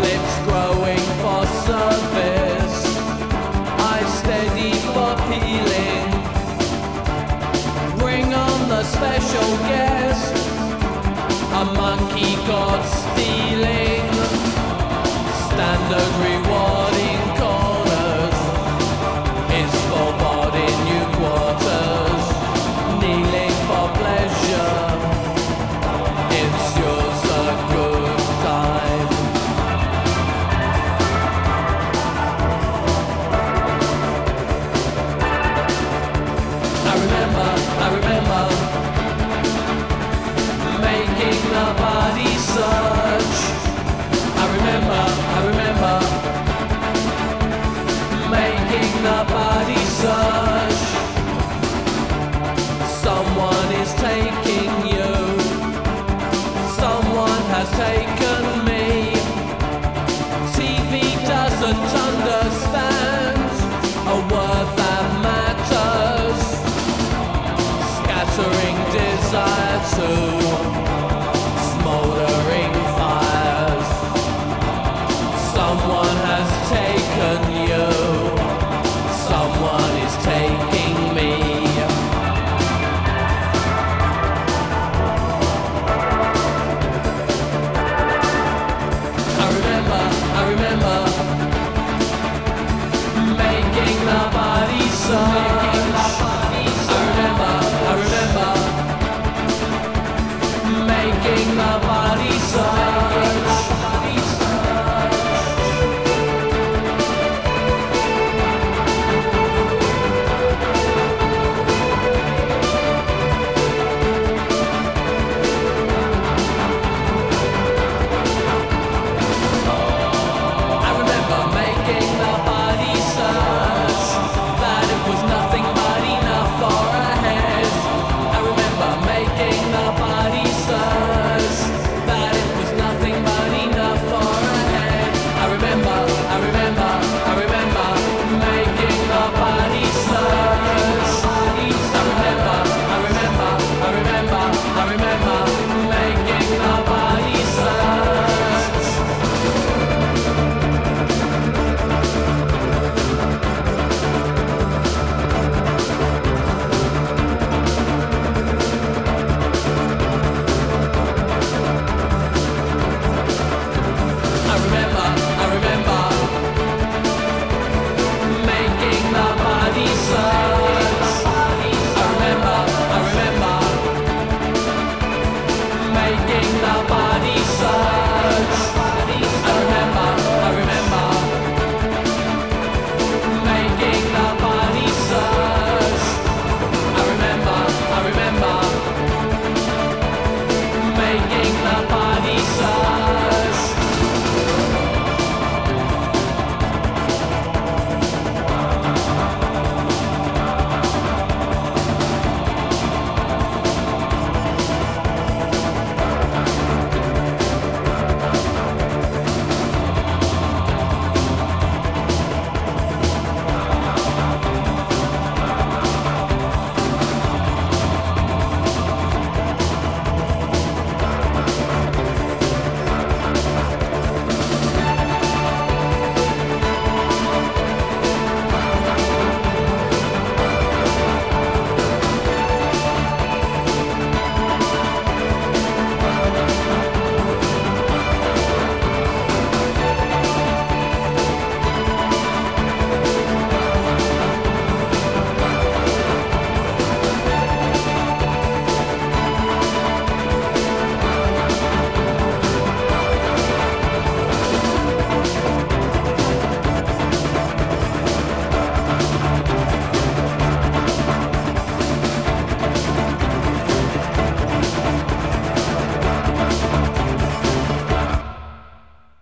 lips growing for service. I'm steady for peeling. Bring on the special guest, a monkey god stealing. Standard rewarding corners, it's for body new quarters. Kneeling for pleasure, it's yours a good time. I remember making the body search. I remember making the body search. Someone is taking you. Someone has taken me. TV doesn't understand a word that matters. Scattering desire to smoldering fires. Someone has taken you. Someone is taking me. I remember